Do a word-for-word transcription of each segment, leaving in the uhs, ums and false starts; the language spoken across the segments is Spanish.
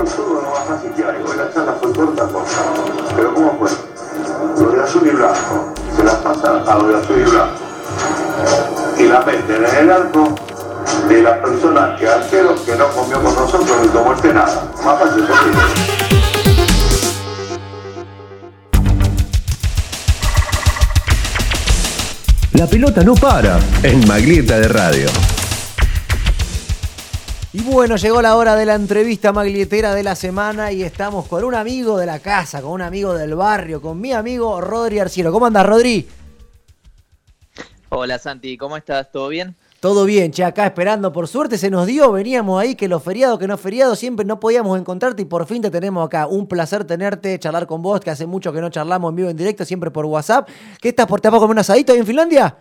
el fútbol es lo más fácil que hay, porque la charla fue corta, corta. Pero ¿cómo fue? Lo de azul y blanco, se las pasa a lo de azul y blanco. Y la meten en el arco de la persona que arquero que no comió con nosotros ni tomó este nada. Más fácil posible. La pelota no para en Maglieta de Radio. Y bueno, llegó la hora de la entrevista maglietera de la semana y estamos con un amigo de la casa, con un amigo del barrio, con mi amigo Rodri Arciero. ¿Cómo andás, Rodri? Hola, Santi, ¿cómo estás? ¿Todo bien? Todo bien, che, acá esperando. Por suerte se nos dio, veníamos ahí, que los feriados, que no feriados, siempre no podíamos encontrarte y por fin te tenemos acá. Un placer tenerte, charlar con vos, que hace mucho que no charlamos en vivo, en directo, siempre por WhatsApp. ¿Qué estás por te vas a comer un asadito ahí en Finlandia?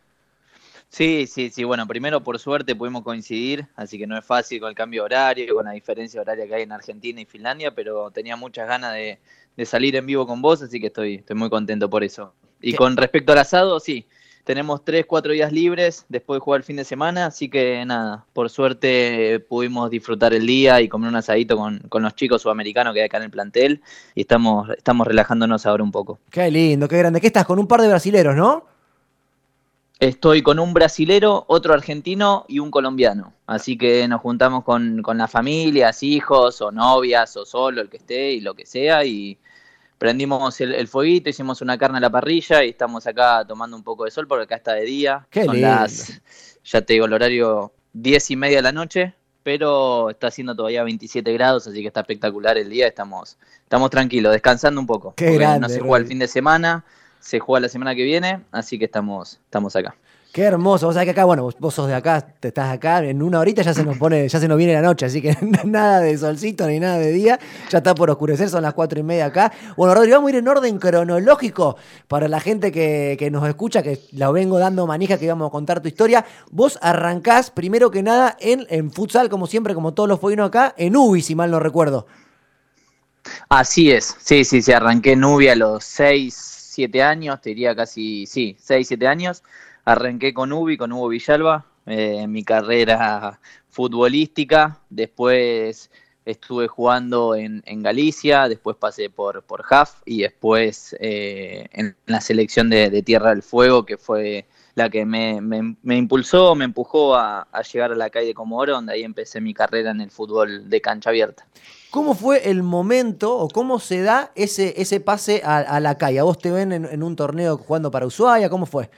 Sí, sí, sí. Bueno, primero por suerte pudimos coincidir, así que no es fácil con el cambio horario, con la diferencia horaria que hay en Argentina y Finlandia, pero tenía muchas ganas de, de salir en vivo con vos, así que estoy, estoy muy contento por eso. Y ¿Qué? Con respecto al asado, sí, tenemos tres, cuatro días libres después de jugar el fin de semana, así que nada, por suerte pudimos disfrutar el día y comer un asadito con, con los chicos sudamericanos que hay acá en el plantel y estamos, estamos relajándonos ahora un poco. Qué lindo, qué grande. ¿Qué estás? Con un par de brasileros, ¿no? Estoy con un brasilero, otro argentino y un colombiano. Así que nos juntamos con, con las familias, hijos o novias o solo, el que esté y lo que sea. Y prendimos el, el fueguito, hicimos una carne a la parrilla y estamos acá tomando un poco de sol porque acá está de día. Qué Son lindo. Las, ya te digo, el horario diez y media de la noche, pero está haciendo todavía veintisiete grados, así que está espectacular el día. Estamos, estamos tranquilos, descansando un poco. Qué grande, no se juega el fin de semana. Se juega la semana que viene, así que estamos, estamos acá. Qué hermoso, vos sabés que acá, bueno, vos, vos sos de acá, te estás acá, en una horita ya se nos pone, ya se nos viene la noche, así que nada de solcito ni nada de día, ya está por oscurecer, son las cuatro y media acá. Bueno, Rodri, vamos a ir en orden cronológico para la gente que, que nos escucha, que la vengo dando manija, que íbamos a contar tu historia. Vos arrancás, primero que nada, en, en futsal, como siempre, como todos los fueguinos acá, en U B I, si mal no recuerdo. Así es, sí, sí, sí, arranqué en U B I a los seis, siete años, te diría casi, sí, seis, siete años. Arranqué con U B I, con Hugo Villalba, eh, mi carrera futbolística. Después estuve jugando en, en Galicia, después pasé por, por H A F y después eh, en la selección de, de Tierra del Fuego, que fue la que me, me, me impulsó, me empujó a, a llegar a la calle de Comodoro, donde ahí empecé mi carrera en el fútbol de cancha abierta. ¿Cómo fue el momento o cómo se da ese, ese pase a, a la calle? ¿A vos te ven en, en un torneo jugando para Ushuaia? ¿Cómo fue?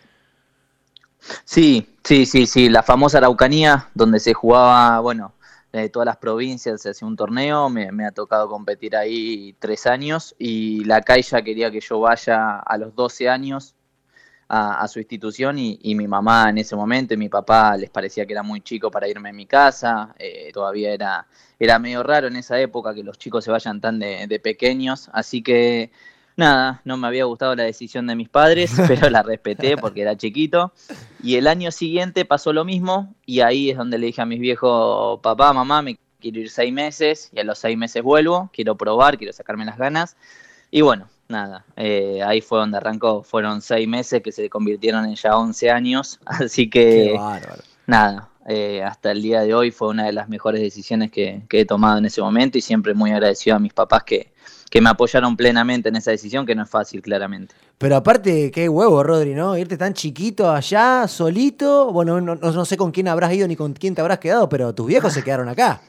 Sí, sí, sí, sí, la famosa Araucanía, donde se jugaba, bueno, de todas las provincias, se hacía un torneo, me, me ha tocado competir ahí tres años y la Caixa quería que yo vaya a los doce años a, a su institución y, y mi mamá en ese momento y mi papá les parecía que era muy chico para irme a mi casa, eh, todavía era, era medio raro en esa época que los chicos se vayan tan de, de pequeños, así que nada, no me había gustado la decisión de mis padres, pero la respeté porque era chiquito. Y el año siguiente pasó lo mismo y ahí es donde le dije a mis viejos, papá, mamá, me quiero ir seis meses y a los seis meses vuelvo, quiero probar, quiero sacarme las ganas. Y bueno, nada, eh, ahí fue donde arrancó. Fueron seis meses que se convirtieron en ya once años, así que nada, eh, hasta el día de hoy fue una de las mejores decisiones que, que he tomado en ese momento y siempre muy agradecido a mis papás que que me apoyaron plenamente en esa decisión, que no es fácil, claramente. Pero aparte, qué huevo, Rodri, ¿no? Irte tan chiquito allá, solito. Bueno, no, no, no sé con quién habrás ido ni con quién te habrás quedado, pero tus viejos se quedaron acá.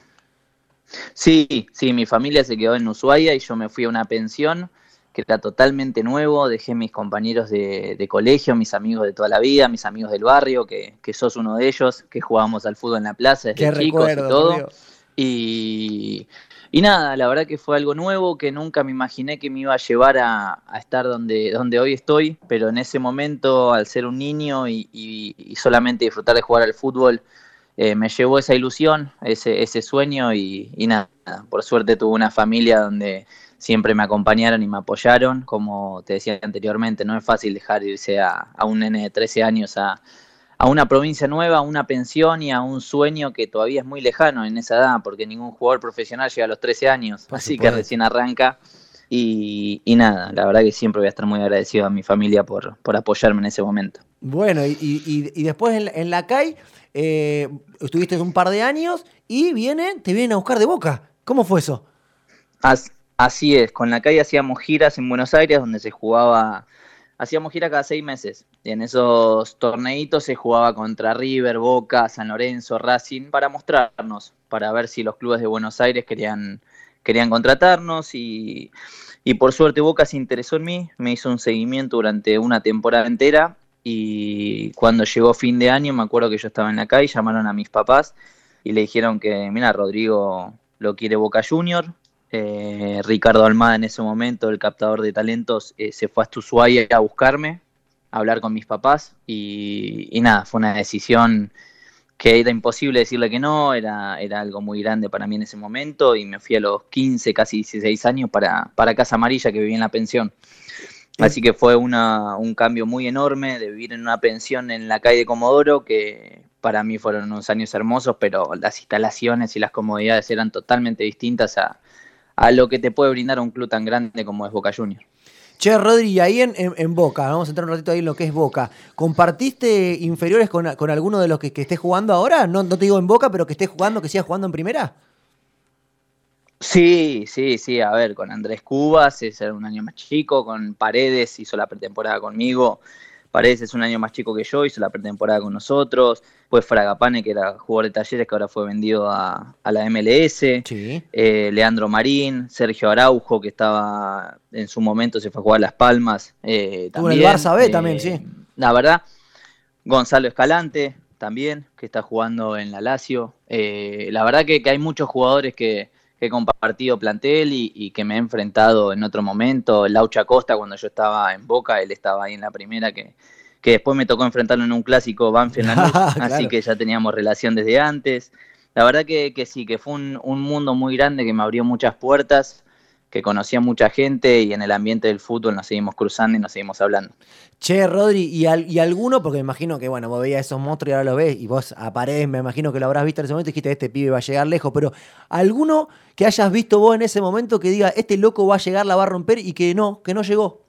Sí, sí, mi familia se quedó en Ushuaia y yo me fui a una pensión que era totalmente nuevo. Dejé mis compañeros de, de colegio, mis amigos de toda la vida, mis amigos del barrio, que, que sos uno de ellos, que jugábamos al fútbol en la plaza desde qué chicos recuerdo, y todo. Y... Y nada, la verdad que fue algo nuevo, que nunca me imaginé que me iba a llevar a, a estar donde, donde hoy estoy, pero en ese momento, al ser un niño y, y, y solamente disfrutar de jugar al fútbol, eh, me llevó esa ilusión, ese, ese sueño y, y nada, por suerte tuve una familia donde siempre me acompañaron y me apoyaron. Como te decía anteriormente, no es fácil dejar irse a, a un nene de trece años a... a una provincia nueva, a una pensión y a un sueño que todavía es muy lejano en esa edad, porque ningún jugador profesional llega a los trece años, Por así supuesto. que recién arranca. Y, y nada, la verdad que siempre voy a estar muy agradecido a mi familia por, por apoyarme en ese momento. Bueno, y, y, y después en, en la C A I eh, estuviste un par de años y vienen, te vienen a buscar de Boca. ¿Cómo fue eso? As, así es, con la calle hacíamos giras en Buenos Aires donde se jugaba, hacíamos gira cada seis meses. Y en esos torneitos se jugaba contra River, Boca, San Lorenzo, Racing, para mostrarnos, para ver si los clubes de Buenos Aires querían, querían contratarnos y, y por suerte Boca se interesó en mí, me hizo un seguimiento durante una temporada entera y cuando llegó fin de año me acuerdo que yo estaba en la calle, llamaron a mis papás y le dijeron que, mira, Rodrigo lo quiere Boca Junior. Eh, Ricardo Almada en ese momento, el captador de talentos, eh, se fue hasta Ushuaia a buscarme, a hablar con mis papás y, y nada, fue una decisión que era imposible decirle que no, era, era algo muy grande para mí en ese momento y me fui a los quince, casi dieciséis años para, para Casa Amarilla, que vivía en la pensión. Así que fue una, un cambio muy enorme de vivir en una pensión en la calle de Comodoro, que para mí fueron unos años hermosos, pero las instalaciones y las comodidades eran totalmente distintas a, a lo que te puede brindar un club tan grande como es Boca Juniors. Che, Rodri, y ahí en, en, en Boca, vamos a entrar un ratito ahí en lo que es Boca, ¿compartiste inferiores con, con alguno de los que, que esté jugando ahora? No, no te digo en Boca, pero que esté jugando, que siga jugando en primera. Sí, sí, sí, a ver, con Andrés Cubas es un año más chico, con Paredes hizo la pretemporada conmigo, Paredes es un año más chico que yo, hizo la pretemporada con nosotros, pues Fragapane, que era jugador de Talleres, que ahora fue vendido a, a la M L S, Sí. eh, Leandro Marín, Sergio Araujo, que estaba en su momento, se fue a jugar a Las Palmas, eh, Estuvo en también. el Barça B eh, también, sí. La verdad, Gonzalo Escalante también, que está jugando en la Lazio, eh, la verdad que, que hay muchos jugadores que que he compartido plantel y, y que me he enfrentado en otro momento. Laucha Costa, cuando yo estaba en Boca, él estaba ahí en la primera, que, que después me tocó enfrentarlo en un clásico Banfield-Lanús, Ah, claro. así que ya teníamos relación desde antes. La verdad que, que sí, que fue un, un mundo muy grande que me abrió muchas puertas, que conocí a mucha gente y en el ambiente del fútbol nos seguimos cruzando y nos seguimos hablando. Che, Rodri, ¿y, al, y alguno? Porque me imagino que, bueno, vos veías esos monstruos y ahora los ves, y vos a Paredes, me imagino que lo habrás visto en ese momento y dijiste, este pibe va a llegar lejos, pero ¿alguno que hayas visto vos en ese momento que diga, este loco va a llegar, la va a romper, y que no, que no llegó?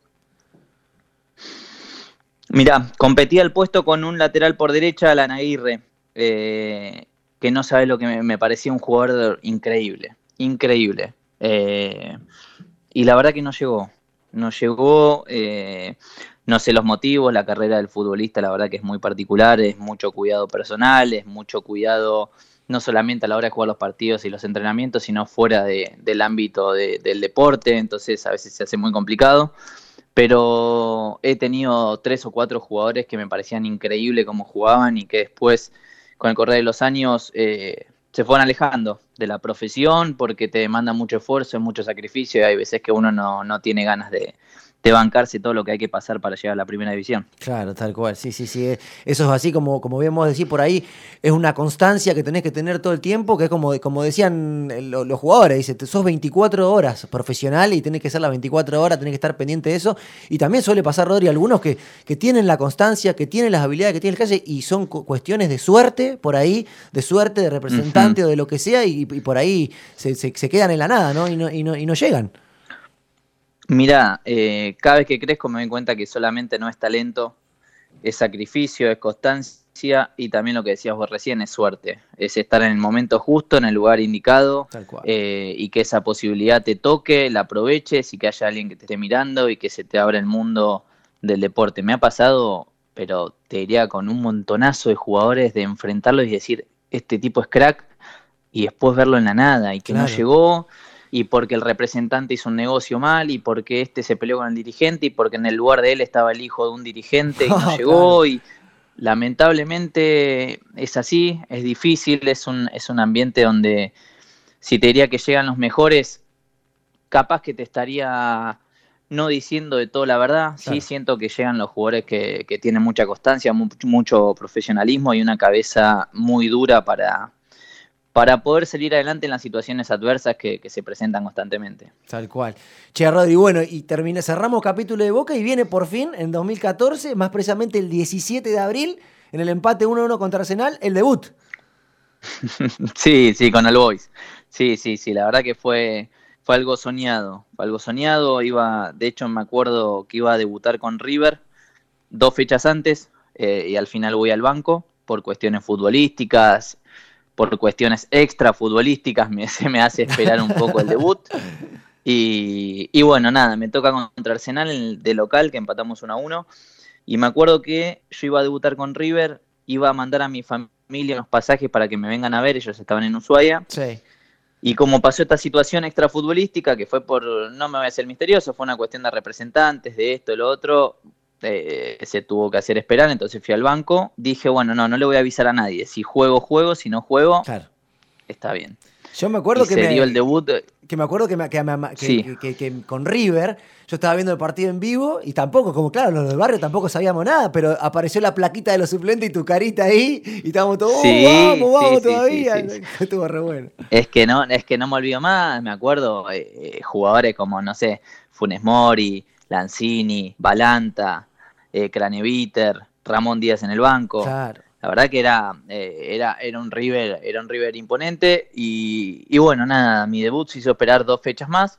Mirá, competía el puesto con un lateral por derecha, Alan Aguirre, eh, que no sabés lo que me, me parecía un jugador increíble, increíble. Eh, y la verdad que no llegó, no llegó, eh, no sé los motivos, la carrera del futbolista la verdad que es muy particular, es mucho cuidado personal, es mucho cuidado no solamente a la hora de jugar los partidos y los entrenamientos, sino fuera de, del ámbito de, del deporte, entonces a veces se hace muy complicado. Pero he tenido tres o cuatro jugadores que me parecían increíbles cómo jugaban y que después, con el correr de los años, eh, se fueron alejando de la profesión porque te demanda mucho esfuerzo, mucho sacrificio y hay veces que uno no, no tiene ganas de, de bancarse todo lo que hay que pasar para llegar a la primera división. Claro, tal cual, sí, sí, sí. Eso es así como, como bien vos decís por ahí, es una constancia que tenés que tener todo el tiempo, que es como, como decían los, los jugadores, dice, sos veinticuatro horas profesional y tenés que ser las veinticuatro horas, tenés que estar pendiente de eso. Y también suele pasar, Rodri, algunos que, que tienen la constancia, que tienen las habilidades que tiene el calle y son cu- cuestiones de suerte, por ahí, de suerte, de representante uh-huh. o de lo que sea, y, y por ahí se, se, se quedan en la nada, ¿no? Y no, y no, y no llegan. Mirá, eh, cada vez que crezco me doy cuenta que solamente no es talento, es sacrificio, es constancia y también lo que decías vos recién es suerte. Es estar en el momento justo, en el lugar indicado eh, y que esa posibilidad te toque, la aproveches y que haya alguien que te esté mirando y que se te abra el mundo del deporte. Me ha pasado, pero te diría con un montonazo de jugadores de enfrentarlos y decir, este tipo es crack y después verlo en la nada y que claro. no llegó... y porque el representante hizo un negocio mal, y porque este se peleó con el dirigente, y porque en el lugar de él estaba el hijo de un dirigente y no oh, llegó, claro. y lamentablemente es así, es difícil, es un, es un ambiente donde si te diría que llegan los mejores, capaz que te estaría no diciendo de todo la verdad, claro. sí siento que llegan los jugadores que, que tienen mucha constancia, mucho, mucho profesionalismo y una cabeza muy dura para... para poder salir adelante en las situaciones adversas que, que se presentan constantemente. Tal cual. Che, Rodri, bueno, y termina, cerramos capítulo de Boca y viene por fin, en dos mil catorce, más precisamente el diecisiete de abril, en el empate uno a uno contra Arsenal, el debut. Sí, sí, con el Boys. Sí, sí, sí, la verdad que fue, fue algo soñado, fue algo soñado, iba, de hecho me acuerdo que iba a debutar con River dos fechas antes, eh, y al final voy al banco por cuestiones futbolísticas, por cuestiones extra futbolísticas me, se me hace esperar un poco el debut Y, y bueno, nada, me toca contra Arsenal en el de local, que empatamos uno a uno. Y me acuerdo que yo iba a debutar con River, iba a mandar a mi familia unos pasajes para que me vengan a ver, ellos estaban en Ushuaia. Sí. Y como pasó esta situación extrafutbolística, que fue por, no me voy a hacer misterioso, fue una cuestión de representantes, de esto, de lo otro, eh, se tuvo que hacer esperar, entonces fui al banco, dije, bueno, no, no le voy a avisar a nadie, si juego, juego, si no juego, Claro. está bien. Yo me acuerdo Y que se me, dio el debut. que me acuerdo que, me, que, me- que- Sí. que- que- que con River yo estaba viendo el partido en vivo y tampoco, como claro, los del barrio tampoco sabíamos nada, pero apareció la plaquita de los suplentes y tu carita ahí y estábamos todos, Sí, "Oh, vamos, vamos sí, sí, todavía". sí, sí. Estuvo re bueno. Es que no, es que no me olvido más, me acuerdo, eh, jugadores como, no sé, Funes Mori, Lanzini, Balanta, eh, Craneviter, Ramón Díaz en el banco. Claro. La verdad que era, eh, era, era un River, era un River imponente y, y bueno, nada, mi debut se hizo esperar dos fechas más,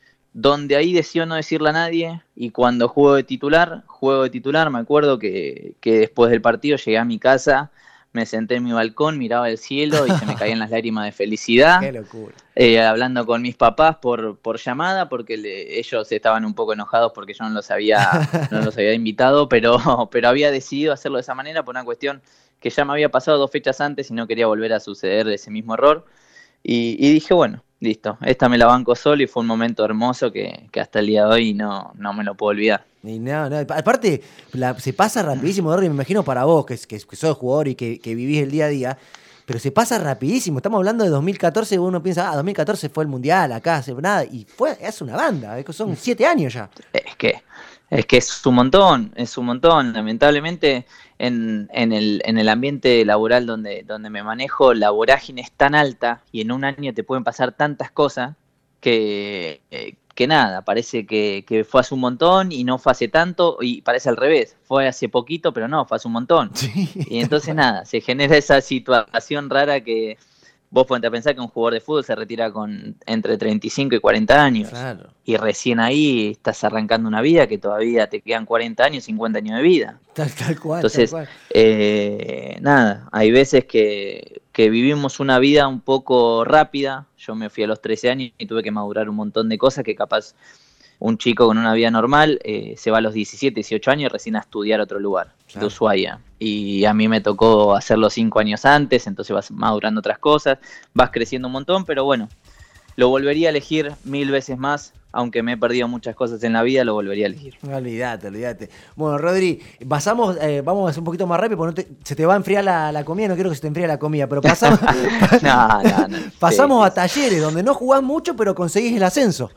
donde ahí decidió no decirle a nadie y cuando juego de titular, juego de titular, me acuerdo que, que después del partido llegué a mi casa, me senté en mi balcón, miraba el cielo y se me caían las lágrimas de felicidad. Qué locura. Eh, hablando con mis papás por, por llamada, porque le- ellos estaban un poco enojados porque yo no los había, no los había invitado, pero, pero había decidido hacerlo de esa manera por una cuestión que ya me había pasado dos fechas antes y no quería volver a suceder ese mismo error. Y, y dije, bueno, listo, esta me la banco solo y fue un momento hermoso que, que hasta el día de hoy no, no me lo puedo olvidar. Y no, no, aparte, la- se pasa rapidísimo, Dorri, me imagino para vos, que, que, que sos jugador y que, que vivís el día a día, pero se pasa rapidísimo. Estamos hablando de dos mil catorce, uno piensa, ah, dos mil catorce fue el Mundial, acá, hace nada, y fue, es una banda, es que son siete años ya. Es que, es que es un montón, es un montón. Lamentablemente, en, en, el, en el ambiente laboral donde, donde me manejo, la vorágine es tan alta y en un año te pueden pasar tantas cosas que, eh, que nada, parece que, que fue hace un montón y no fue hace tanto, y parece al revés, fue hace poquito, pero no, fue hace un montón. Sí. Y entonces nada, se genera esa situación rara que vos ponete a pensar que un jugador de fútbol se retira con entre treinta y cinco y cuarenta años. Claro. Y recién ahí estás arrancando una vida que todavía te quedan cuarenta años, cincuenta años de vida. Tal, tal cual. Entonces, tal cual. eh, nada, hay veces que, que vivimos una vida un poco rápida. Yo me fui a los trece años y tuve que madurar un montón de cosas que capaz un chico con una vida normal eh, se va a los diecisiete, dieciocho años recién a estudiar a otro lugar, Claro. de Ushuaia. Y a mí me tocó hacerlo cinco años antes, entonces vas madurando otras cosas, vas creciendo un montón, pero bueno, lo volvería a elegir mil veces más, aunque me he perdido muchas cosas en la vida, lo volvería a elegir. Olvídate, olvídate. Bueno, Rodri, pasamos, eh, vamos a hacer un poquito más rápido porque no te- se te va a enfriar la, la comida, no quiero que se te enfríe la comida, pero pasamos, No, no, no. pasamos Sí, a Talleres, donde no jugás mucho, pero conseguís el ascenso.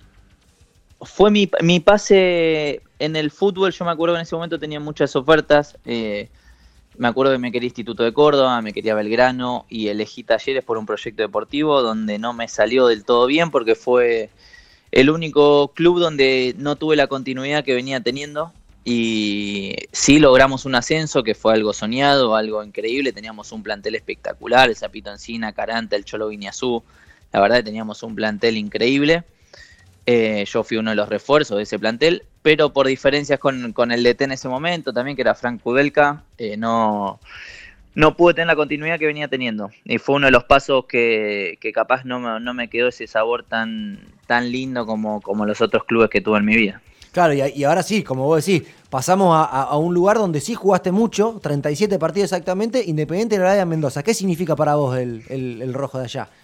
Fue mi, mi pase en el fútbol. Yo me acuerdo que en ese momento tenía muchas ofertas. eh, me acuerdo que me quería Instituto de Córdoba, me quería Belgrano y elegí Talleres por un proyecto deportivo donde no me salió del todo bien porque fue el único club donde no tuve la continuidad que venía teniendo. Y sí logramos un ascenso que fue algo soñado, algo increíble. Teníamos un plantel espectacular, el Zapito Encina, Caranta, el Cholo Guiñazú. La verdad que teníamos un plantel increíble. Eh, yo fui uno de los refuerzos de ese plantel, pero por diferencias con, con el D T en ese momento también, que era Frank Kudelka, eh, no, no pude tener la continuidad que venía teniendo. Y fue uno de los pasos que, que capaz no me, no me quedó ese sabor tan, tan lindo como, como los otros clubes que tuve en mi vida. Claro, y, y ahora sí, como vos decís, pasamos a, a- a un lugar donde sí jugaste mucho, treinta y siete partidos exactamente, Independiente de la de Mendoza. ¿Qué significa para vos el, el- el rojo de allá?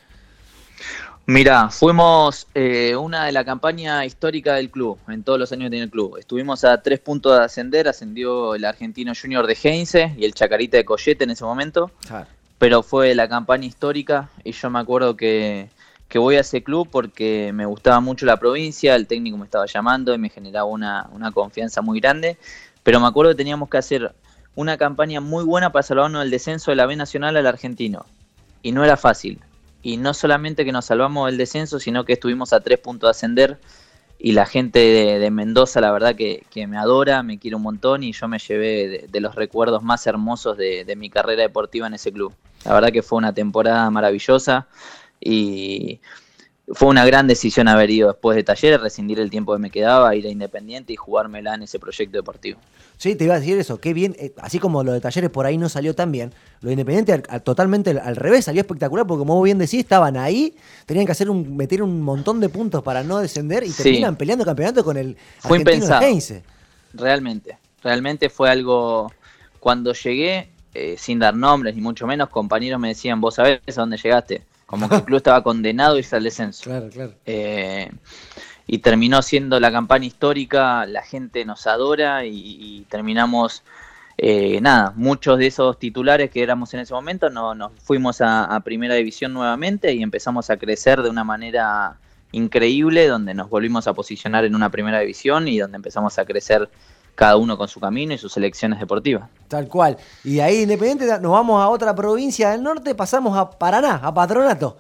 Mirá, fuimos eh, una de la campaña histórica del club, en todos los años que tiene el club. Estuvimos a tres puntos de ascender, ascendió el Argentino Junior de Heinze y el Chacarita de Collete en ese momento, Claro. pero fue la campaña histórica y yo me acuerdo que, que voy a ese club porque me gustaba mucho la provincia, el técnico me estaba llamando y me generaba una, una confianza muy grande, pero me acuerdo que teníamos que hacer una campaña muy buena para salvarnos del descenso de la B Nacional al Argentino, y no era fácil. Y no solamente que nos salvamos del descenso, sino que estuvimos a tres puntos de ascender y la gente de, de Mendoza, la verdad que, que me adora, me quiere un montón y yo me llevé de, de los recuerdos más hermosos de, de mi carrera deportiva en ese club. La verdad que fue una temporada maravillosa y fue una gran decisión haber ido después de Talleres, rescindir el tiempo que me quedaba, ir a Independiente y jugármela en ese proyecto deportivo. Sí, te iba a decir eso, qué bien, eh, así como lo de Talleres por ahí no salió tan bien, lo de Independiente al, al, totalmente al, al revés, salió espectacular, porque como vos bien decís, estaban ahí, tenían que hacer un, meter un montón de puntos para no descender y sí. terminan peleando campeonato con el fue argentino impensado. de Heinze. Realmente, realmente fue algo, cuando llegué, eh, sin dar nombres ni mucho menos, compañeros me decían, vos sabés a dónde llegaste, como que el club estaba condenado a irse al descenso. Claro, claro. Eh, y terminó siendo la campaña histórica, la gente nos adora y, y terminamos, eh, nada, muchos de esos titulares que éramos en ese momento no, nos fuimos a, a Primera División nuevamente y empezamos a crecer de una manera increíble, donde nos volvimos a posicionar en una Primera División y donde empezamos a crecer cada uno con su camino y sus elecciones deportivas. Tal cual. Y de ahí Independiente nos vamos a otra provincia del norte, pasamos a Paraná, a Patronato.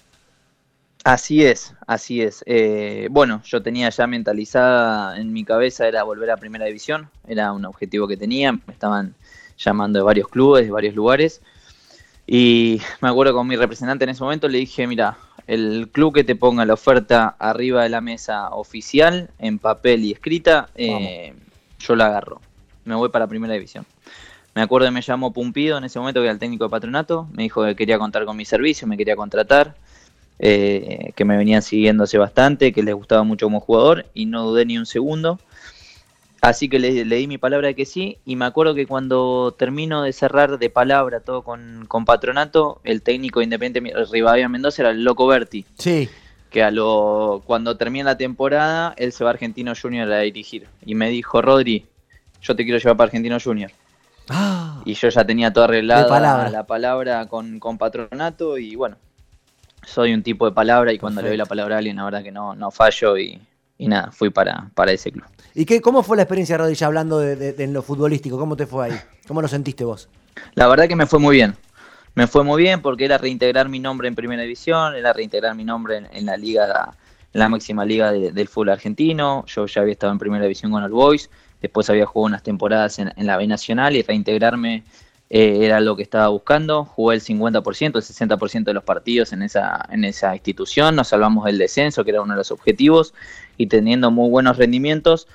Así es, así es. Eh, bueno, yo tenía ya mentalizada en mi cabeza era volver a Primera División, era un objetivo que tenía, me estaban llamando de varios clubes, de varios lugares, y me acuerdo con mi representante en ese momento le dije, mira, el club que te ponga la oferta arriba de la mesa oficial, en papel y escrita, eh, yo la agarro, me voy para Primera División. Me acuerdo que me llamó Pumpido en ese momento, que era el técnico de Patronato, me dijo que quería contar con mi servicio, me quería contratar, eh, que me venían siguiendo hace bastante, que les gustaba mucho como jugador y no dudé ni un segundo. Así que le, le di mi palabra de que sí, y me acuerdo que cuando termino de cerrar de palabra todo con, con Patronato, el técnico Independiente Rivadavia Mendoza era el Loco Berti. Sí. Que a lo cuando termine la temporada, él se va a Argentino Junior a dirigir. Y me dijo, Rodri, yo te quiero llevar para Argentino Junior. Ah, y yo ya tenía todo arreglado palabra. la palabra con, con Patronato, y bueno, soy un tipo de palabra, y cuando Perfecto. le doy la palabra a alguien, la verdad que no, no fallo, y, y nada, fui para, para ese club. ¿Y qué, cómo fue la experiencia, Rodri, ya hablando de, de, de en lo futbolístico? ¿Cómo te fue ahí? ¿Cómo lo sentiste vos? La verdad que me fue muy bien. Me fue muy bien porque era reintegrar mi nombre en Primera División, era reintegrar mi nombre en, en la liga, en la máxima liga de, del fútbol argentino. Yo ya había estado en Primera División con All Boys, después había jugado unas temporadas en, en la B Nacional, y reintegrarme eh, era lo que estaba buscando. Jugué el cincuenta por ciento, el sesenta por ciento de los partidos en esa, en esa institución, nos salvamos del descenso, que era uno de los objetivos, y teniendo muy buenos rendimientos.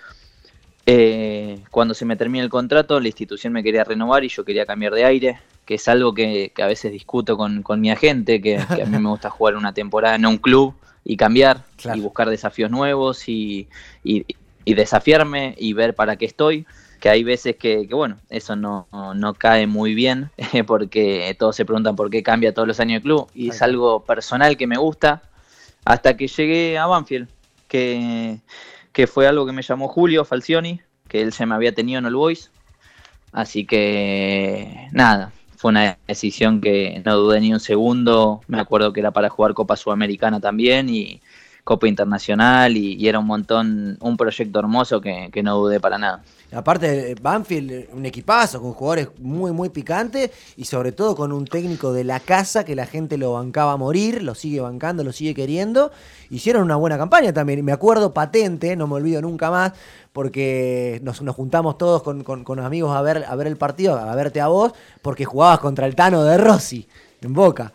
Eh, cuando se me termina el contrato, la institución me quería renovar y yo quería cambiar de aire, que es algo que, que a veces discuto con, con mi agente, que, que a mí me gusta jugar una temporada en un club y cambiar, claro, y buscar desafíos nuevos y, y, y desafiarme y ver para qué estoy, que hay veces que, que bueno, eso no, no, no cae muy bien, porque todos se preguntan por qué cambia todos los años el club, y es algo personal que me gusta, hasta que llegué a Banfield, que... que fue algo que me llamó Julio Falcioni, que él se me había tenido en All Boys, así que nada, fue una decisión que no dudé ni un segundo. Me acuerdo que era para jugar Copa Sudamericana también y Copa Internacional, y, y era un montón, un proyecto hermoso que, que no dudé para nada. Aparte, Banfield, un equipazo, con jugadores muy, muy picantes, y sobre todo con un técnico de la casa que la gente lo bancaba a morir, lo sigue bancando, lo sigue queriendo. Hicieron una buena campaña también, me acuerdo patente, no me olvido nunca más, porque nos, nos juntamos todos con, con, con los amigos a ver, a ver el partido, a verte a vos, porque jugabas contra el Tano de Rossi, en Boca.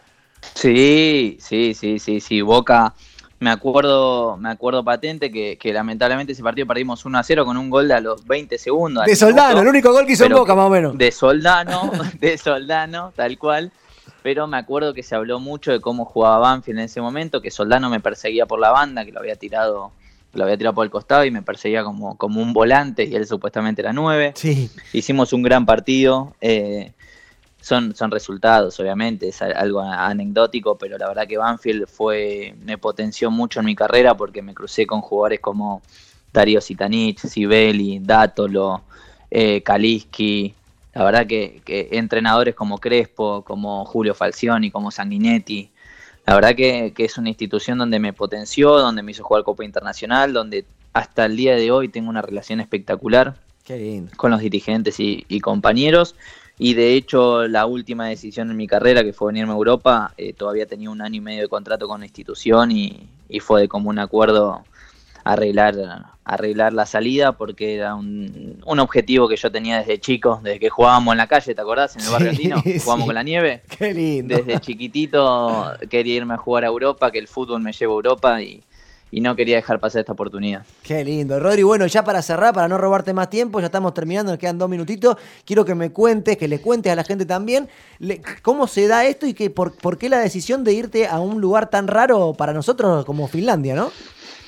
Sí, sí, sí, sí, sí, Boca... Me acuerdo, me acuerdo patente que, que lamentablemente ese partido perdimos uno a cero con un gol de a los veinte segundos. De Soldano, el único gol que hizo en Boca, más o menos. De Soldano, de Soldano, tal cual. Pero me acuerdo que se habló mucho de cómo jugaba Banfield en ese momento, que Soldano me perseguía por la banda, que lo había tirado, lo había tirado por el costado y me perseguía como, como un volante, y él supuestamente era nueve. Sí. Hicimos un gran partido. Eh, Son, son resultados, obviamente, es algo anecdótico, pero la verdad que Banfield fue, me potenció mucho en mi carrera, porque me crucé con jugadores como Darío Sitanich, Sibeli, Dátolo, eh, Kaliski, la verdad que, que entrenadores como Crespo, como Julio Falcioni, como Sanguinetti, la verdad que, que es una institución donde me potenció, donde me hizo jugar Copa Internacional, donde hasta el día de hoy tengo una relación espectacular. Qué lindo. Con los dirigentes y, y compañeros. Y de hecho la última decisión en mi carrera, que fue venirme a Europa, eh, todavía tenía un año y medio de contrato con la institución, y, y fue de común acuerdo arreglar, arreglar la salida, porque era un, un objetivo que yo tenía desde chico, desde que jugábamos en la calle, ¿te acordás? En el barrio andino, Sí, jugábamos sí. con la nieve. Qué lindo. Desde chiquitito quería irme a jugar a Europa, que el fútbol me lleva a Europa y, y no quería dejar pasar esta oportunidad. Qué lindo. Rodri, bueno, ya para cerrar, para no robarte más tiempo, ya estamos terminando, nos quedan dos minutitos. Quiero que me cuentes, que le cuentes a la gente también, le, cómo se da esto y que por, por qué la decisión de irte a un lugar tan raro para nosotros como Finlandia, ¿no?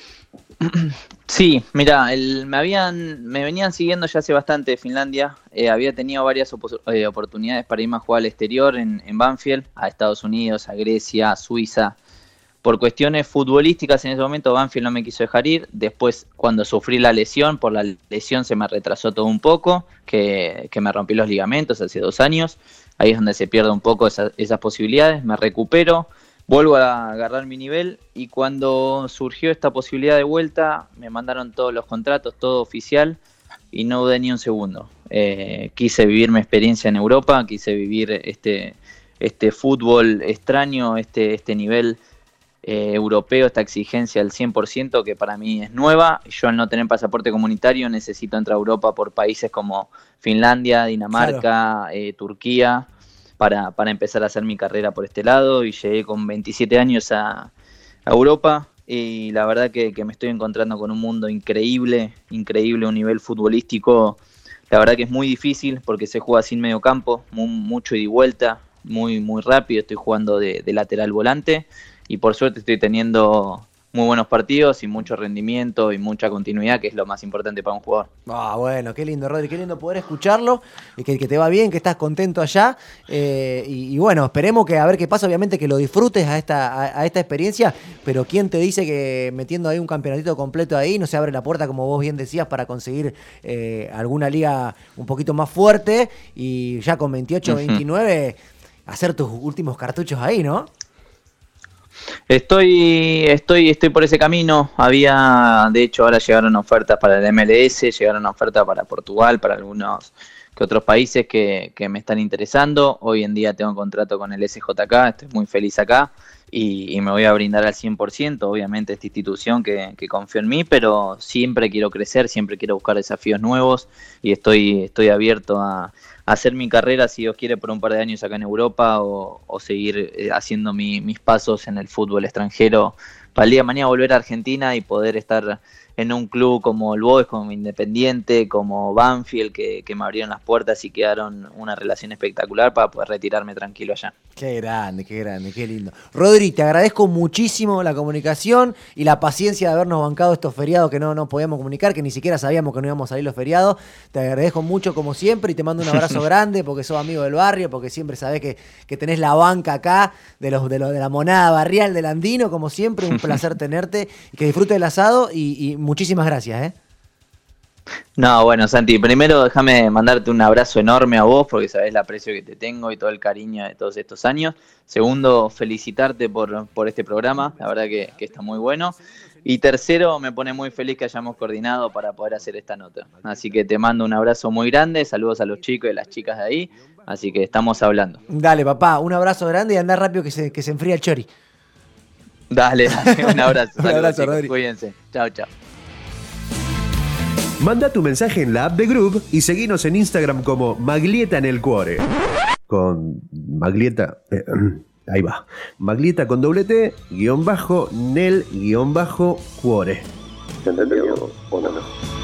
Sí, mira, el, me habían, me venían siguiendo ya hace bastante de Finlandia. Eh, había tenido varias opos- eh, oportunidades para irme a jugar al exterior en, en Banfield, a Estados Unidos, a Grecia, a Suiza. Por cuestiones futbolísticas en ese momento Banfield no me quiso dejar ir. Después, cuando sufrí la lesión, por la lesión se me retrasó todo un poco, que, que me rompí los ligamentos hace dos años. Ahí es donde se pierde un poco esa, esas posibilidades. Me recupero, vuelvo a agarrar mi nivel y cuando surgió esta posibilidad de vuelta, me mandaron todos los contratos, todo oficial y no dudé ni un segundo. Eh, quise vivir mi experiencia en Europa, quise vivir este, este fútbol extraño, este, este nivel Eh, europeo, esta exigencia al cien por ciento que para mí es nueva. Yo al no tener pasaporte comunitario necesito entrar a Europa por países como Finlandia, Dinamarca, claro. eh, Turquía, para, para empezar a hacer mi carrera por este lado y llegué con veintisiete años a, a Europa y la verdad que, que me estoy encontrando con un mundo increíble, increíble, un nivel futbolístico, la verdad que es muy difícil porque se juega sin medio campo, muy, mucho ida y vuelta, muy, muy rápido, estoy jugando de, de lateral volante. Y por suerte estoy teniendo muy buenos partidos y mucho rendimiento y mucha continuidad, que es lo más importante para un jugador. Ah, bueno, qué lindo, Rodri, qué lindo poder escucharlo, y que, que te va bien, que estás contento allá. Eh, y, y bueno, esperemos que a ver qué pasa, obviamente que lo disfrutes a esta, a, a esta experiencia, pero ¿quién te dice que metiendo ahí un campeonatito completo ahí no se abre la puerta, como vos bien decías, para conseguir eh, alguna liga un poquito más fuerte y ya con veintiocho, uh-huh. veintinueve hacer tus últimos cartuchos ahí, ¿no? Estoy, estoy, estoy por ese camino. Había, de hecho, ahora llegaron ofertas para el M L S, llegaron ofertas para Portugal, para algunos que otros países que, que me están interesando. Hoy en día tengo contrato con el S J K, estoy muy feliz acá y, y me voy a brindar al cien por ciento, obviamente, esta institución que, que confío en mí, pero siempre quiero crecer, siempre quiero buscar desafíos nuevos y estoy, estoy abierto a hacer mi carrera, si Dios quiere, por un par de años acá en Europa o, o seguir eh, haciendo mi, mis pasos en el fútbol extranjero para el día de mañana volver a Argentina y poder estar en un club como el Boys, como Independiente, como Banfield, que, que me abrieron las puertas y quedaron una relación espectacular para poder retirarme tranquilo allá. Qué grande, qué grande, qué lindo. Rodri, te agradezco muchísimo la comunicación y la paciencia de habernos bancado estos feriados que no, no podíamos comunicar, que ni siquiera sabíamos que no íbamos a salir los feriados. Te agradezco mucho como siempre y te mando un abrazo grande porque sos amigo del barrio, porque siempre sabés que, que tenés la banca acá de, los, de, los, de la monada barrial del Andino, como siempre, un placer tenerte y que disfrutes el asado y, y muchísimas gracias, ¿eh? No, bueno, Santi, primero déjame mandarte un abrazo enorme a vos porque sabés el aprecio que te tengo y todo el cariño de todos estos años. Segundo, felicitarte por, por este programa, la verdad que, que está muy bueno. Y tercero, me pone muy feliz que hayamos coordinado para poder hacer esta nota. Así que te mando un abrazo muy grande, saludos a los chicos y las chicas de ahí, así que estamos hablando. Dale, papá, un abrazo grande y andá rápido que se, que se enfría el chori. Dale, dale, un abrazo. Un abrazo, chicos, Rodri. Cuídense. Chao, chao. Manda tu mensaje en la app de Groove y seguinos en Instagram como Maglieta en el Cuore. Con Maglieta... Eh, ahí va. Maglieta con doble T, guión bajo, Nel, guión bajo, Cuore. ¿Se entendió o no?